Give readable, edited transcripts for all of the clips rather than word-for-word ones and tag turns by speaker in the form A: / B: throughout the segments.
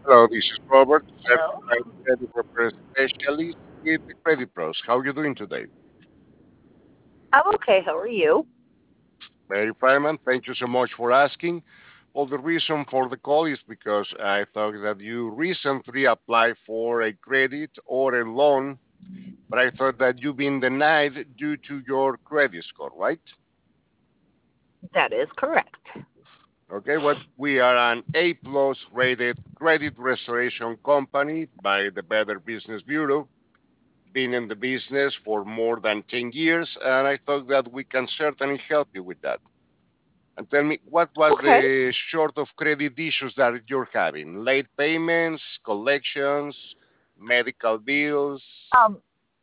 A: Hello, this is Robert,
B: Hello.
A: certified credit repair specialist with the Credit Pros. How are you doing today?
B: I'm okay. How are you?
A: Very fine, man. Thank you so much for asking. Well, the reason for the call is because I thought that you recently applied for a credit or a loan, but I thought that you've been denied due to your credit score, right?
B: That is correct.
A: Okay, what we are an A plus rated credit restoration company by the Better Business Bureau. Been in the business for more than 10 years, and I thought that we can certainly help you with that. And tell me, what was
B: Okay.
A: the sort of credit issues that you're having? Late payments, collections, medical bills,
B: Um,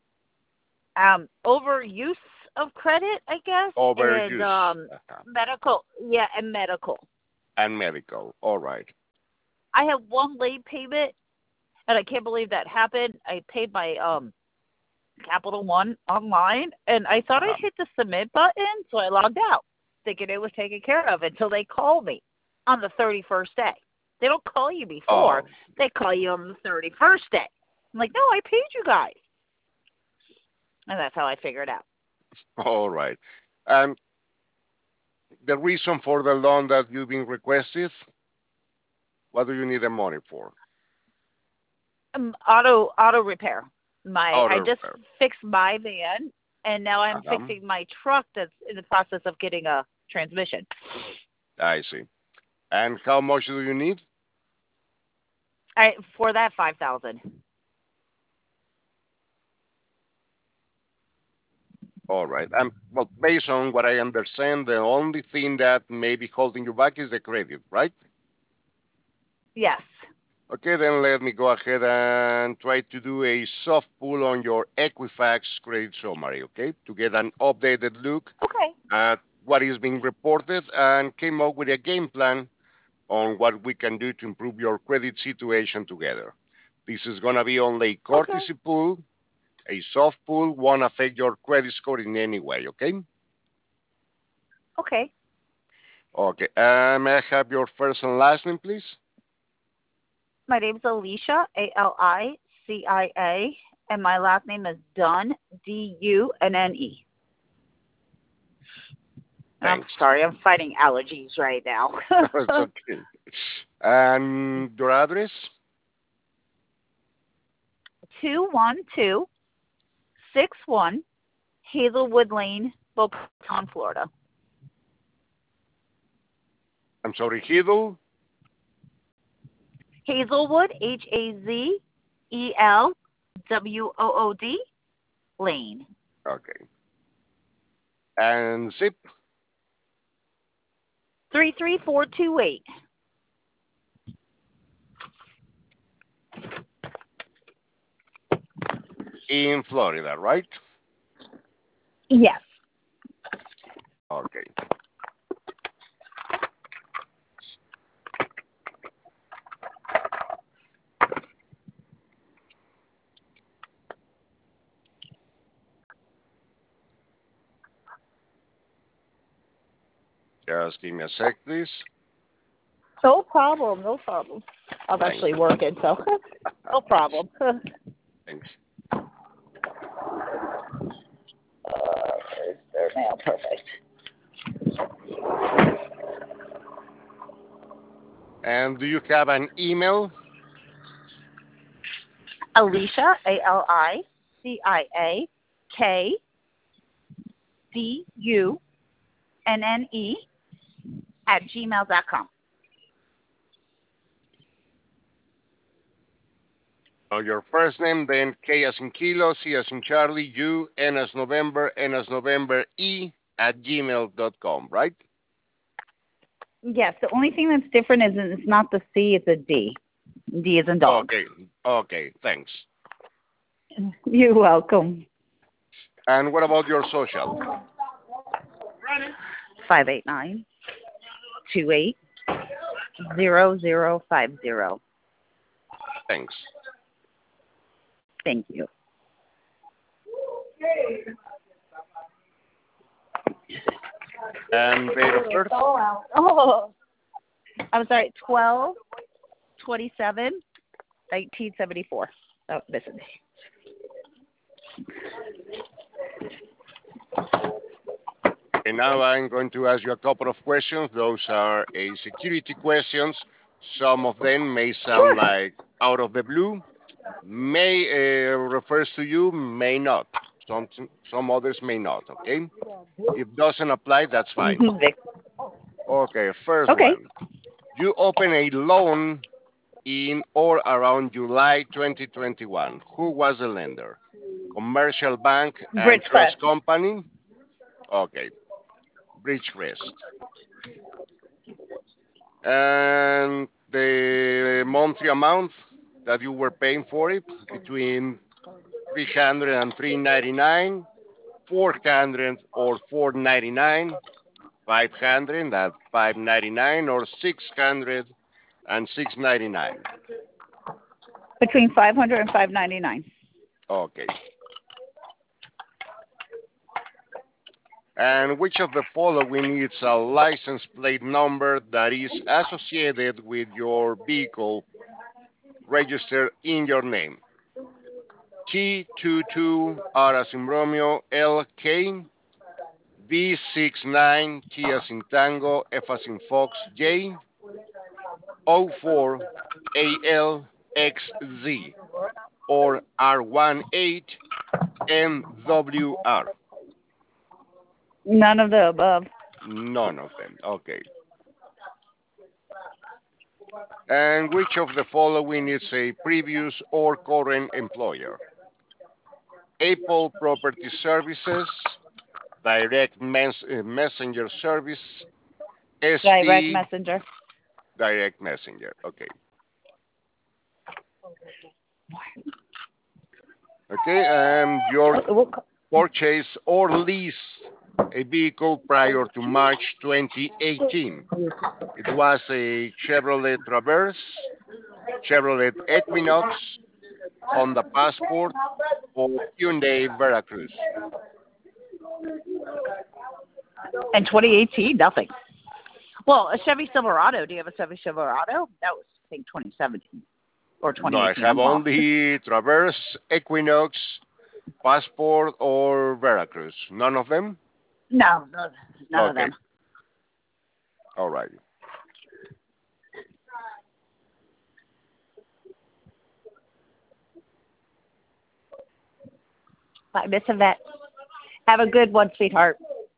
B: overuse of credit, I guess, and
A: overuse,
B: medical. Yeah, and medical.
A: and medical. All right.
B: I have one late payment, and I can't believe that happened. I paid my Capital One online, and I thought I
A: Uh-huh.
B: hit the submit button, so I logged out, thinking it was taken care of until they called me on the 31st day. They don't call you before;
A: Oh,
B: they call you on the 31st day. I'm like, no, I paid you guys, and that's how I figured out.
A: all right. And the reason for the loan that you've been requested, what do you need the money for?
B: Auto repair. I
A: Auto
B: just
A: repair.
B: fixed my van, and now I'm
A: Uh-huh.
B: fixing my truck that's in the process of getting a transmission.
A: I see. And how much do you need?
B: I for that 5,000.
A: All right. Well, based on what I understand, the only thing that may be holding you back is the credit, right?
B: Yes.
A: Okay, then let me go ahead and try to do a soft pull on your Equifax credit summary, okay, to get an updated look
B: Okay.
A: at what is being reported and came up with a game plan on what we can do to improve your credit situation together. This is going to be only a
B: Okay.
A: courtesy pull. A soft pull won't affect your credit score in any way, okay?
B: Okay.
A: Okay. May I have your first and last name, please?
B: My name's Alicia, Alicia, and my last name is Dunn, Dunne. And I'm
A: Thanks.
B: sorry, I'm fighting allergies right now.
A: It's okay. And your address?
B: 21261 Hazelwood Lane, Boca Raton, Florida.
A: I'm sorry, Hidel?
B: Hazelwood, Hazelwood Lane.
A: Okay. And zip
B: 33428.
A: in Florida, right?
B: Yes.
A: Okay. Just give me a sec, please.
B: No problem. No problem. I'm
A: Thanks.
B: actually working, so no problem.
A: Thanks.
B: Is there now? Perfect.
A: And do you have an email?
B: Alicia, ALICIAKDUNNE at gmail.com.
A: Your first name, then K as in kilo, C as in Charlie, U, N as November, E at gmail.com, right?
B: Yes, the only thing that's different is it's not the C, it's a D. D is in dog.
A: Okay. Okay. Thanks.
B: You're welcome.
A: And what about your social?
B: 589-28-0050.
A: Thanks.
B: Thank you.
A: And date of birth?
B: Oh, I'm sorry, 12 27 1974. Oh, listen.
A: And now I'm going to ask you a couple of questions. Those are a security questions. Some of them may sound
B: Sure.
A: like out of the blue, may refers to you, may not. Some others may not. Okay. If doesn't apply, that's fine. Okay. First
B: Okay.
A: one. You open a loan in or around July 2021. Who was the lender? Commercial bank and
B: Bridgecrest.
A: trust company. Okay. Bridgecrest. And the monthly amount that you were paying for it between 300 and 399, 400 or 499, 500 at 599, or 600 and 699.
B: Between 500 and 599.
A: Okay. And which of the following is a license plate number that is associated with your vehicle registered in your name? T22 R as in Romeo LK, V69 T as in Tango F as in Fox J, O4 ALXZ, or R18 MWR.
B: None of the above.
A: None of them. Okay. And which of the following is a previous or current employer? Apple Property Services, Messenger Service,
B: Direct
A: ST
B: messenger.
A: Direct Messenger. Okay. Okay. Your purchase or lease a vehicle prior to March 2018. It was a Chevrolet Traverse, Chevrolet Equinox, Honda Passport, or Hyundai Veracruz.
B: In 2018, nothing. Well, a Chevy Silverado. Do you have a Chevy Silverado? That was, I think, 2017 or
A: No, I
B: 2018.
A: have
B: I'm lost.
A: only Traverse, Equinox, Passport, or Veracruz. None of them?
B: No, none of
A: Okay.
B: them.
A: All right.
B: Bye, Miss Yvette. Have a good one, sweetheart.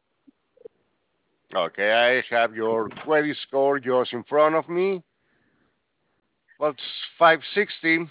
A: Okay, I have your credit score just in front of me. Well, it's 560.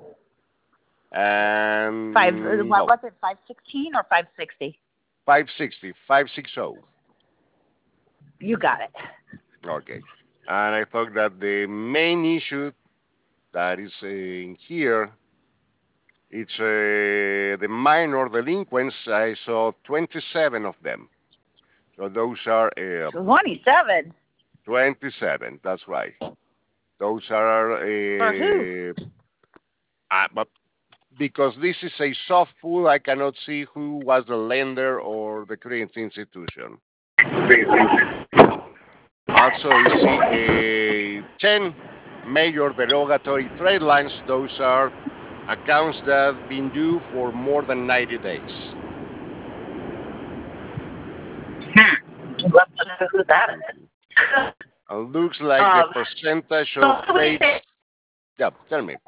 A: And
B: What
A: no,
B: was it? 516 or 560?
A: 560, 560.
B: You got it.
A: Okay. And I thought that the main issue that is in here, it's the minor delinquents. I saw 27 of them. So those are
B: 27.
A: 27. That's right. Those are
B: For who?
A: but because this is a soft pool, I cannot see who was the lender or the credit institution. Also, I see 10 major derogatory trade lines. Those are accounts that have been due for more than 90 days.
B: Let's know who that is.
A: And looks like the percentage of paid. Yeah, tell me.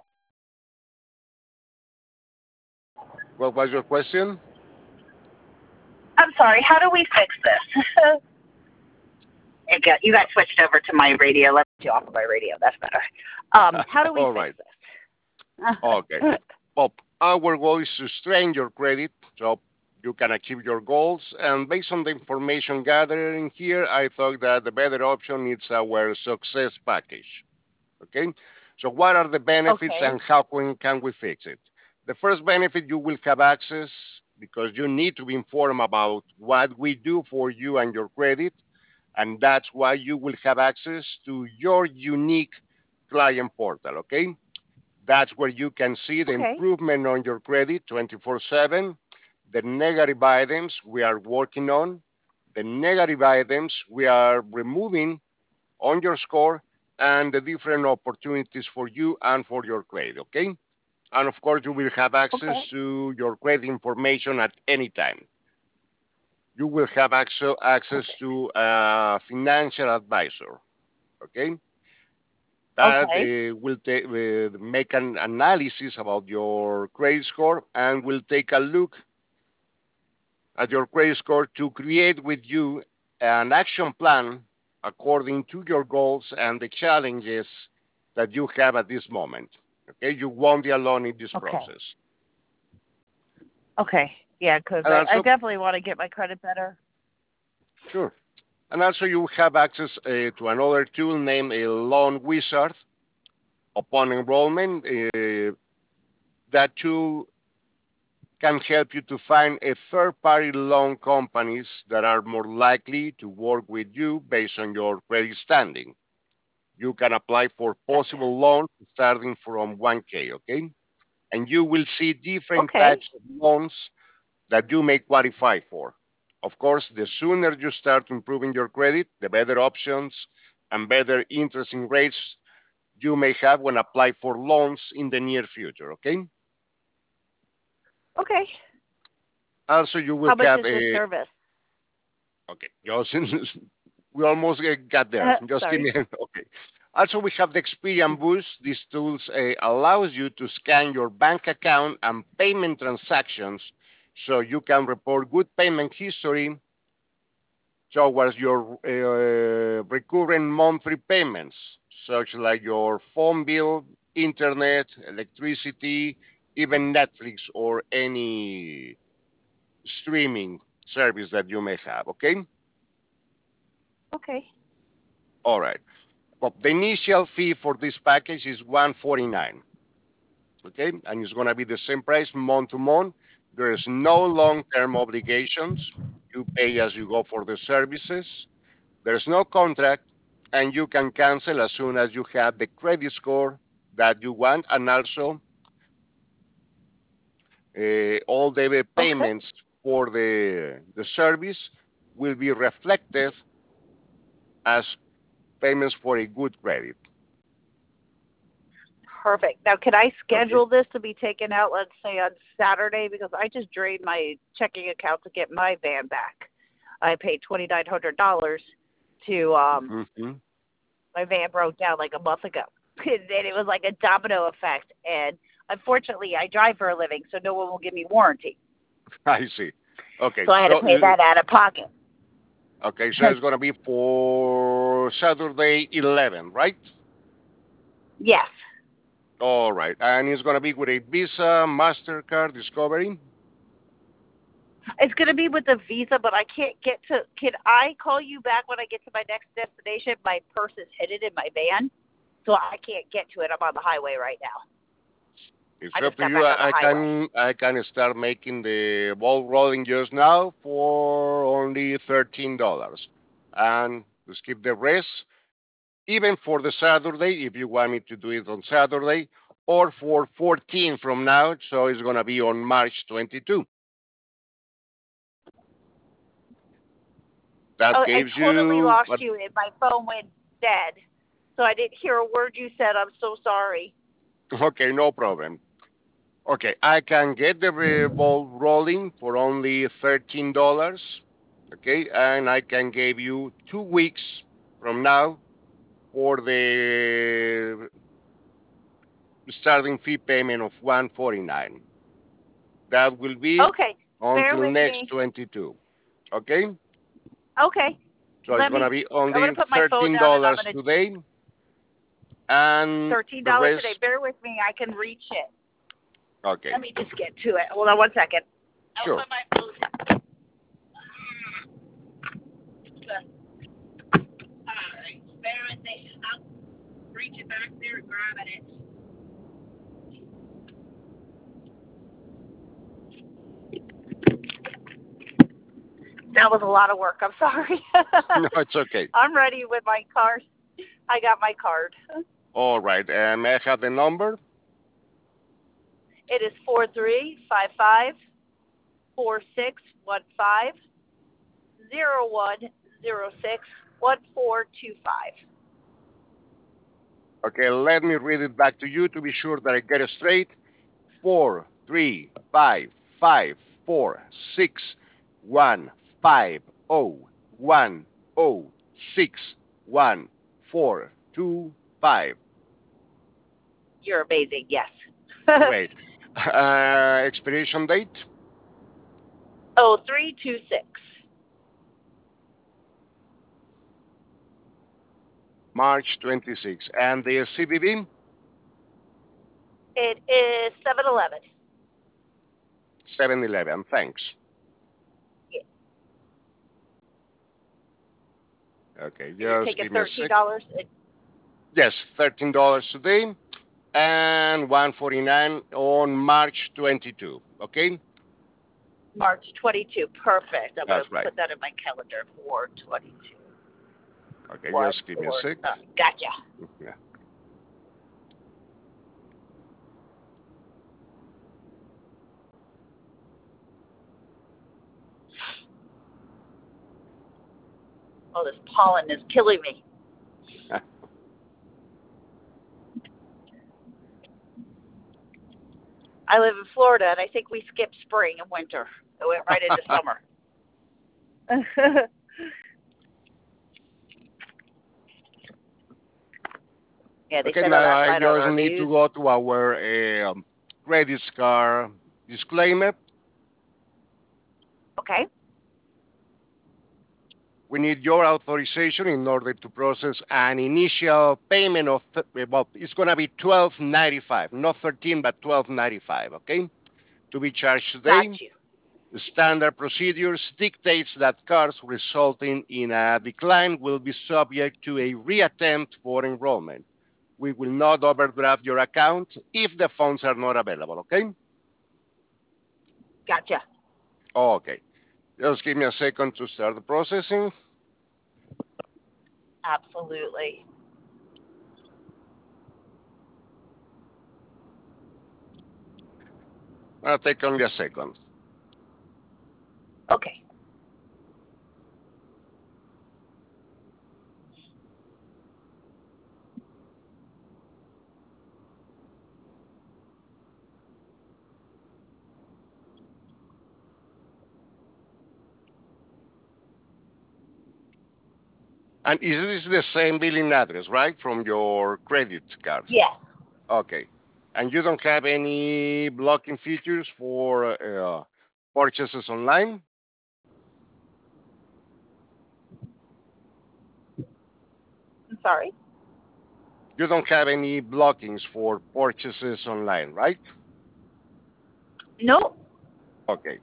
A: What was your question?
B: I'm sorry. How do we fix this? You got switched over to my radio. Let's get you off of my radio. That's better. How do we
A: All
B: fix
A: right.
B: this?
A: Okay. Well, our goal is to strengthen your credit so you can achieve your goals. And based on the information gathered in here, I thought that the better option is our success package. Okay? So what are the benefits and how can we fix it? The first benefit, you will have access because you need to be informed about what we do for you and your credit. And that's why you will have access to your unique client portal, okay? That's where you can see the improvement on your credit 24/7, the negative items we are working on, the negative items we are removing on your score, and the different opportunities for you and for your credit, okay? And of course, you will have access
B: Okay.
A: to your credit information at any time. You will have access
B: Okay.
A: to a financial advisor, okay? That
B: Okay.
A: will make an analysis about your credit score and will take a look at your credit score to create with you an action plan according to your goals and the challenges that you have at this moment. Okay, you won't be alone in this
B: Okay.
A: process.
B: Okay. Yeah, because
A: And
B: I
A: also,
B: definitely want to get my credit better.
A: sure. And also, you have access to another tool named a Loan Wizard. Upon enrollment, that tool can help you to find a third-party loan companies that are more likely to work with you based on your credit standing. You can apply for
B: Gotcha.
A: possible loans starting from 1K, okay? And you will see different
B: Okay.
A: types of loans that you may qualify for. Of course, the sooner you start improving your credit, the better options and better interest rates you may have when apply for loans in the near future, okay?
B: Okay.
A: Also, you will
B: How much
A: have
B: is this
A: a,
B: service?
A: okay, just, we almost got there. Just give
B: Sorry.
A: me, okay. Also, we have the Experian Boost. These tools allows you to scan your bank account and payment transactions so you can report good payment history towards your recurring monthly payments, such like your phone bill, internet, electricity, even Netflix or any streaming service that you may have, okay?
B: Okay.
A: All right. Well, the initial fee for this package is 149, okay? And it's gonna be the same price month to month. There is no long-term obligations. You pay as you go for the services. There's no contract, and you can cancel as soon as you have the credit score that you want, and also all the
B: Okay.
A: payments for the service will be reflected as payments for a good credit.
B: Perfect. Now, can I
A: Okay.
B: schedule this to be taken out, let's say, on Saturday? Because I just drained my checking account to get my van back. I paid $2,900 to
A: Hmm.
B: my van broke down like a month ago, and it was like a domino effect. And unfortunately, I drive for a living, so no one will give me warranty.
A: I see. Okay,
B: So I had to
A: so
B: pay that out of pocket.
A: okay, so it's gonna be for Saturday 11, right?
B: Yes.
A: All right, and it's gonna be with a Visa, Mastercard, Discovery.
B: It's going to be with the Visa, but I can't get to. Can I call you back when I get to my next destination? My purse is hidden in my van, so I can't get to it. I'm on the highway right now.
A: It's
B: I
A: up
B: just
A: to
B: got
A: you.
B: back on the
A: I
B: highway.
A: can I can start making the ball rolling just now for only $13, and to skip the rest, even for the Saturday, if you want me to do it on Saturday, or for 14 from now, so it's gonna be on March 22. That
B: Oh, I
A: gives
B: totally
A: you,
B: lost you, and my phone went dead, so I didn't hear a word you said. I'm so sorry.
A: okay, no problem. Okay, I can get the ball rolling for only $13. Okay, and I can give you 2 weeks from now for the starting fee payment of 149. That will be
B: Okay, bear
A: until
B: with
A: next
B: me.
A: 22. Okay,
B: Okay,
A: so it's
B: let
A: gonna
B: me.
A: be
B: I'm gonna
A: only
B: put my phone
A: thirteen
B: down, and I'm
A: dollars
B: gonna
A: today, and the
B: $13 today.
A: rest.
B: Bear with me. I can reach it.
A: Okay,
B: Let me just get to it. Hold on one second. I'll
A: sure.
B: put my phone down. All right, bear with me. I'll reach it back there and grab it. That was a lot of work. I'm sorry.
A: No, it's okay.
B: I'm ready with my card. I got my card.
A: All right, may I have the number?
B: It is 4355461501061425.
A: Okay, let me read it back to you to be sure that I get it straight. 4354610106142
B: You're amazing. Yes.
A: Great. Expiration date,
B: Oh, 326.
A: March 26. And the CVV,
B: It is 711.
A: 711. Thanks.
B: Yeah.
A: Okay,
B: And you're
A: just
B: taking
A: give me a sec.
B: $13.
A: Yes, $13 today and 149 on March 22. Okay,
B: March 22. Perfect. I'm going to
A: that's right.
B: put that in my calendar for 22.
A: Okay,
B: One,
A: just give me a
B: four.
A: sec.
B: Gotcha.
A: Yeah.
B: Oh, this pollen is killing me. I live in Florida, and I think we skipped spring and winter. It went right into summer. Yeah, they
A: Okay,
B: said on
A: now
B: our
A: I
B: side on
A: just
B: the
A: need to
B: reviews.
A: go to our credit card disclaimer.
B: Okay.
A: We need your authorization in order to process an initial payment of well, it's gonna be 12.95, not 13, but 12.95. Okay, to be charged
B: Got
A: today.
B: you.
A: The standard procedures dictates that cards resulting in a decline will be subject to a reattempt for enrollment. We will not overdraft your account if the funds are not available. Okay.
B: Gotcha.
A: Okay. Just give me a second to start the processing.
B: Absolutely.
A: I'll take only a second.
B: Okay.
A: And is this the same billing address, right, from your credit card?
B: Yes.
A: Okay. And you don't have any blocking features for purchases online?
B: I'm sorry.
A: You don't have any blockings for purchases online, right?
B: Nope.
A: Okay.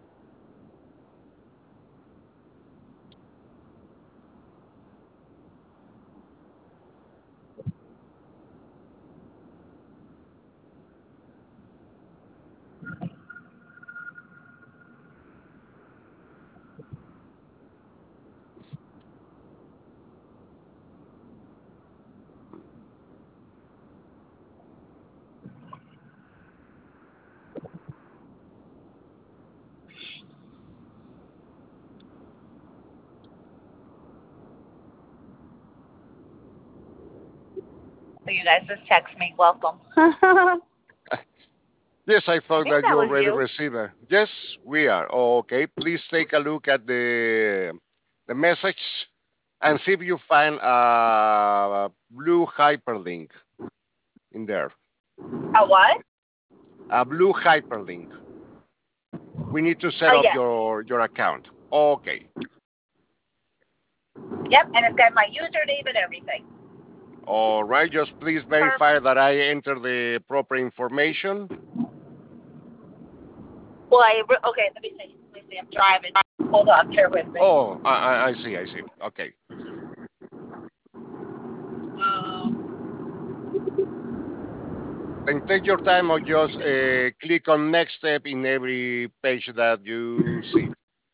B: So you guys just text me. Welcome. I
A: Yes, I thought
B: think
A: that
B: that
A: you
B: was
A: already
B: you.
A: received it. Yes, we are. Okay, please take a look at the message and see if you find a blue hyperlink in there.
B: A what?
A: A blue hyperlink. We need to set
B: Oh,
A: up
B: yes.
A: your account. Okay.
B: Yep, and it's got my username and everything.
A: All right. Just please verify
B: Perfect.
A: that I enter the proper information.
B: Well, okay, let me see. Let me see. I'm driving. Hold on. Bear with me.
A: Oh, I see. I see. Okay. Then take your time or just click on next step in every page that you see.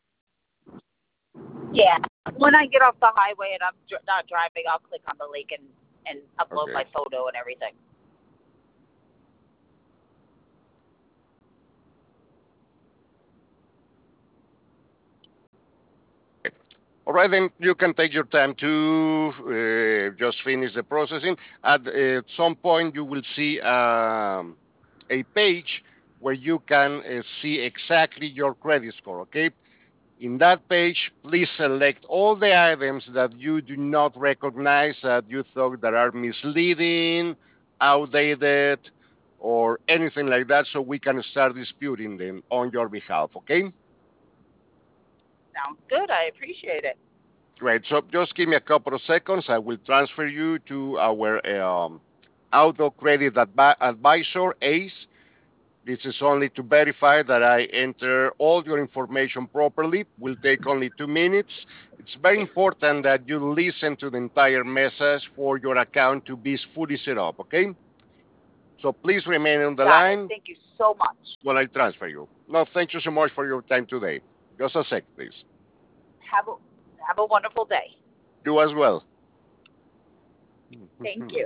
B: Yeah. When I get off the highway and I'm not driving, I'll click on the link and upload
A: Okay.
B: my photo and everything.
A: All right, then you can take your time to just finish the processing. At some point, you will see a page where you can see exactly your credit score, okay? In that page, please select all the items that you do not recognize, that you thought that are misleading, outdated, or anything like that, so we can start disputing them on your behalf, okay?
B: Sounds good. I appreciate it.
A: Great. So just give me a couple of seconds. I will transfer you to our auto credit advisor, ACE. This is only to verify that I enter all your information properly. Will take only 2 minutes. It's very important that you listen to the entire message for your account to be fully set up, okay? So please remain on the
B: Got it.
A: line
B: Thank you so much.
A: while I transfer you. No, thank you so much for your time today. Just a sec, please.
B: Have a have a wonderful day.
A: You as well.
B: Thank you.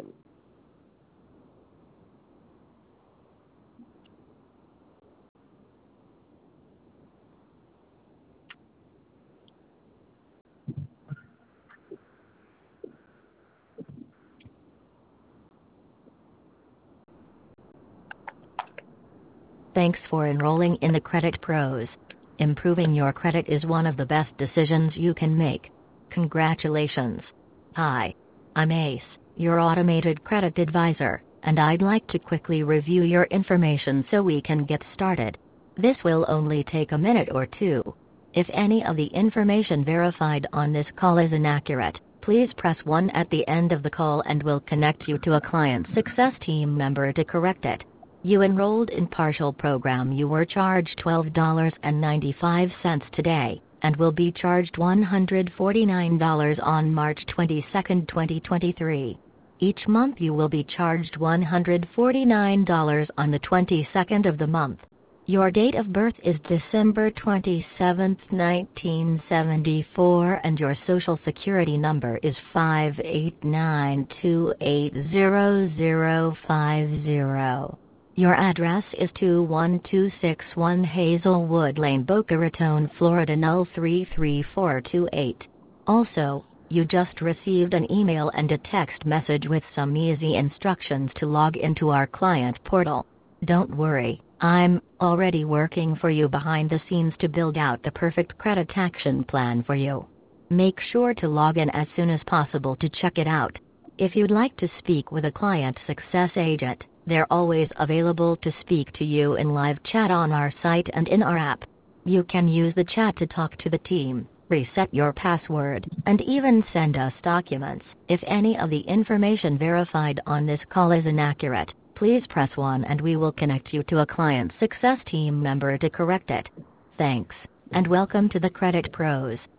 C: Thanks for enrolling in the Credit Pros. Improving your credit is one of the best decisions you can make. Congratulations. Hi. I'm Ace, your automated credit advisor, and I'd like to quickly review your information so we can get started. This will only take a minute or two. If any of the information verified on this call is inaccurate, please press 1 at the end of the call and we'll connect you to a client success team member to correct it. You enrolled in partial program. You were charged $12.95 today, and will be charged $149 on March 22, 2023. Each month you will be charged $149 on the 22nd of the month. Your date of birth is December 27, 1974, and your social security number is 589280050. Your address is 21261 Hazelwood Lane, Boca Raton, Florida 033428. Also, you just received an email and a text message with some easy instructions to log into our client portal. Don't worry, I'm already working for you behind the scenes to build out the perfect credit action plan for you. Make sure to log in as soon as possible to check it out. If you'd like to speak with a client success agent, they're always available to speak to you in live chat on our site and in our app. You can use the chat to talk to the team, reset your password, and even send us documents. If any of the information verified on this call is inaccurate, please press 1 and we will connect you to a client success team member to correct it. Thanks, and welcome to the Credit Pros.